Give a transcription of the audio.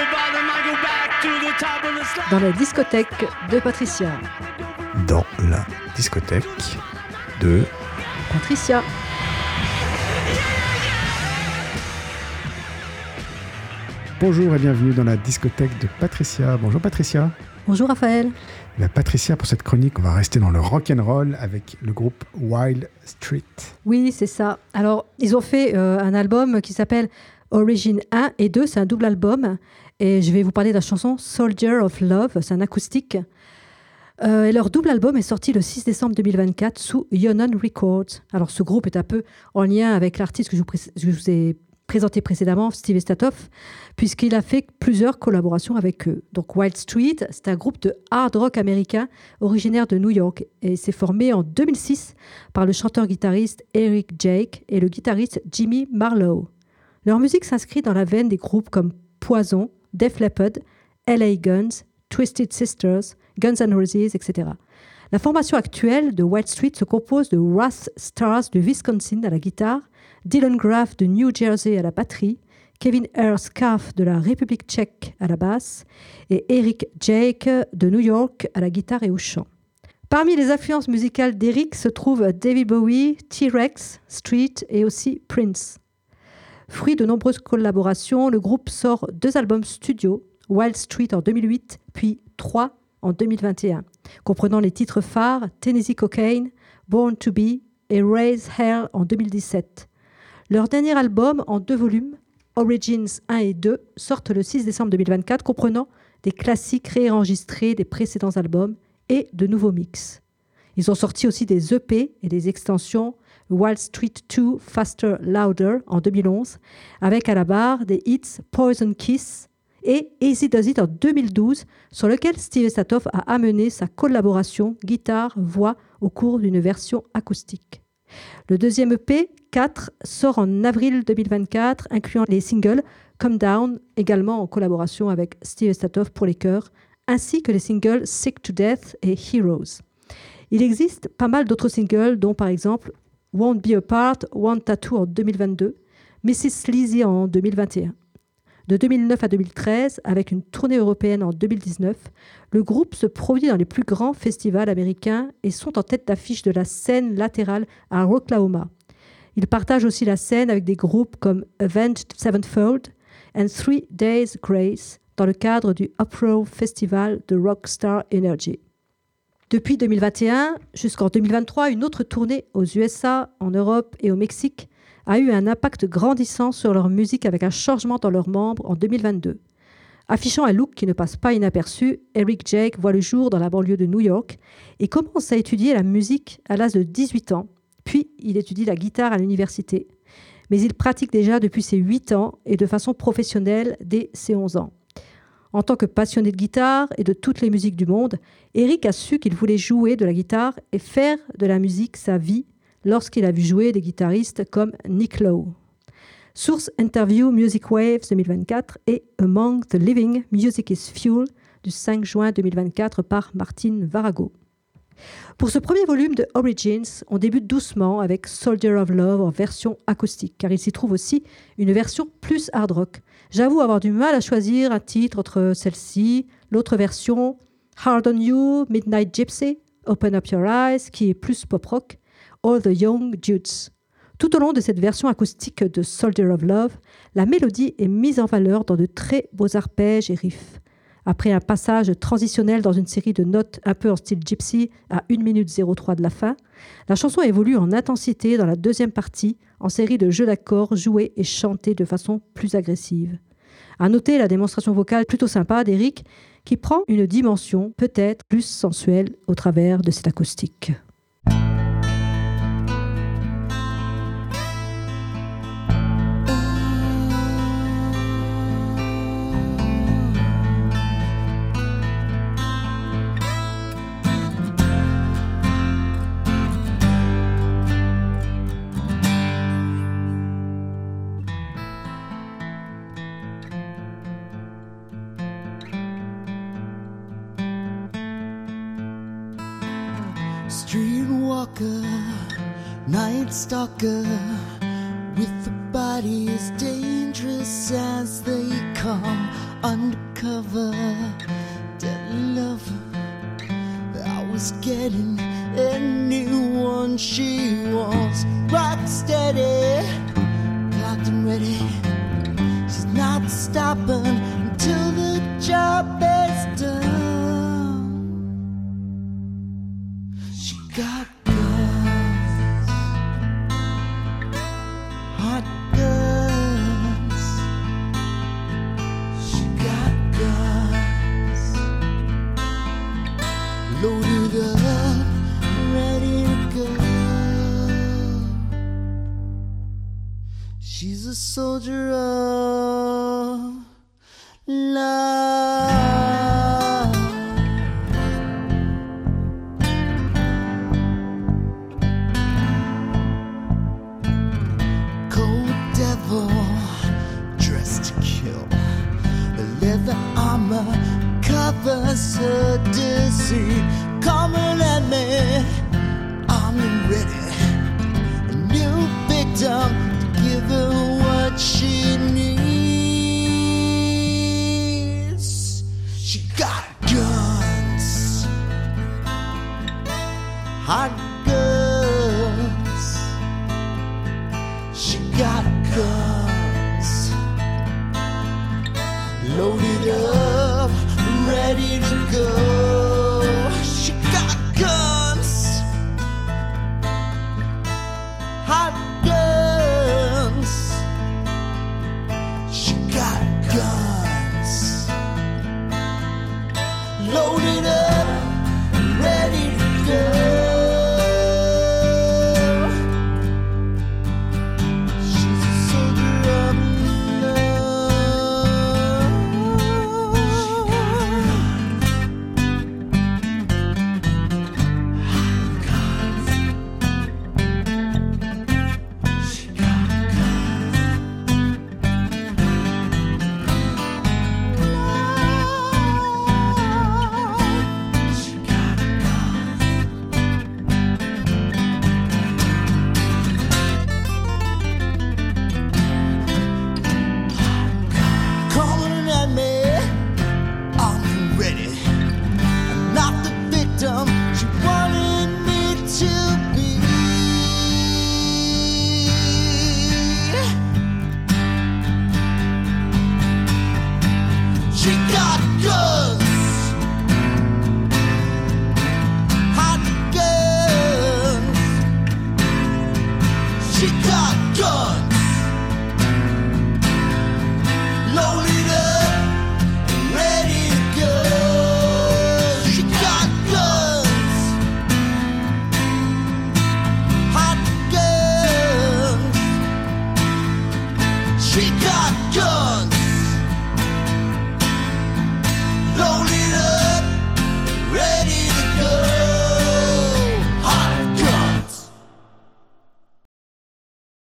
Dans la discothèque de Patricia. Dans la discothèque de Patricia. Bonjour et bienvenue dans la discothèque de Patricia. Bonjour Patricia. Bonjour Raphaël. Patricia, pour cette chronique, on va rester dans le rock'n'roll avec le groupe Wild Street. Oui, c'est ça. Alors, ils ont fait un album qui s'appelle Origin 1 et 2, c'est un double album. Et je vais vous parler de la chanson Soldier of Love, c'est un acoustique. Et leur double album est sorti le 6 décembre 2024 sous Yonon Records. Alors, ce groupe est un peu en lien avec l'artiste que je vous ai présenté précédemment, Steve Estatoff, puisqu'il a fait plusieurs collaborations avec eux. Donc Wild Street, c'est un groupe de hard rock américain originaire de New York et s'est formé en 2006 par le chanteur-guitariste Eric Jake et le guitariste Jimmy Marlowe. Leur musique s'inscrit dans la veine des groupes comme Poison, Def Leppard, LA Guns, Twisted Sisters, Guns N' Roses, etc. La formation actuelle de Wild Street se compose de Russ Stars de Wisconsin à la guitare, Dylan Graff de New Jersey à la batterie, Kevin Scarf de la République tchèque à la basse et Eric Jake de New York à la guitare et au chant. Parmi les influences musicales d'Eric se trouvent David Bowie, T-Rex, Street et aussi Prince. Fruit de nombreuses collaborations, le groupe sort 2 albums studio, Wild Street en 2008, puis 3 en 2021, comprenant les titres phares Tennessee Cocaine, Born to Be et Raise Hell en 2017. Leur dernier album en 2 volumes, Origins 1 et 2, sortent le 6 décembre 2024, comprenant des classiques réenregistrés des précédents albums et de nouveaux mix. Ils ont sorti aussi des EP et des extensions Wild Street 2 Faster Louder en 2011, avec à la barre des hits Poison Kiss et Easy Does It en 2012, sur lequel Steve Estatoff a amené sa collaboration guitare-voix au cours d'une version acoustique. Le deuxième EP, 4, sort en avril 2024, incluant les singles Come Down, également en collaboration avec Steve Estatoff pour les chœurs, ainsi que les singles Sick to Death et Heroes. Il existe pas mal d'autres singles, dont par exemple Won't Be Apart, One Tattoo en 2022, Mrs. Sleazy en 2021. De 2009 à 2013, avec une tournée européenne en 2019, le groupe se produit dans les plus grands festivals américains et sont en tête d'affiche de la scène latérale à Oklahoma. Ils partagent aussi la scène avec des groupes comme Avenged Sevenfold and 3 Days Grace dans le cadre du Uproar Festival de Rockstar Energy. Depuis 2021 jusqu'en 2023, une autre tournée aux USA, en Europe et au Mexique a eu un impact grandissant sur leur musique avec un changement dans leurs membres en 2022. Affichant un look qui ne passe pas inaperçu, Eric Jake voit le jour dans la banlieue de New York et commence à étudier la musique à l'âge de 18 ans. Puis, il étudie la guitare à l'université. Mais il pratique déjà depuis ses 8 ans et de façon professionnelle dès ses 11 ans. En tant que passionné de guitare et de toutes les musiques du monde, Eric a su qu'il voulait jouer de la guitare et faire de la musique sa vie lorsqu'il a vu jouer des guitaristes comme Nick Lowe. Source Interview Music Waves 2024 et Among the Living, Music is Fuel du 5 juin 2024 par Martin Varago. Pour ce premier volume de Origins, on débute doucement avec Soldier of Love en version acoustique, car il s'y trouve aussi une version plus hard rock. J'avoue avoir du mal à choisir un titre entre celle-ci, l'autre version, Hard on You, Midnight Gypsy, Open Up Your Eyes, qui est plus pop-rock, All the Young Dudes. Tout au long de cette version acoustique de Soldier of Love, la mélodie est mise en valeur dans de très beaux arpèges et riffs. Après un passage transitionnel dans une série de notes un peu en style gypsy à 1 minute 03 de la fin, la chanson évolue en intensité dans la deuxième partie, en série de jeux d'accords joués et chantés de façon plus agressive. À noter la démonstration vocale plutôt sympa d'Eric, qui prend une dimension peut-être plus sensuelle au travers de cet acoustique. Streetwalker, night stalker, with a body as dangerous as they come. Undercover getting anyone she wants. Rock steady, locked and ready. She's not stopping until the job is done. She got guns, hot guns. She got guns, loaded up, ready to go. She's a soldier of love. Cold devil dressed to kill. The leather armor covers her deceit. Coming at me, armed and ready. A new victim to give her what she needs. She got guns, hot guns. She got guns, loaded up, ready to go. She got guns, hot guns. She got guns, loaded up, ready to go. She's a soldier of coming at me, I'm ready. I'm not the victim she wanted me to be. She got guns, hot guns. She got guns, loaded up, ready to go. She got guns, hot guns. She got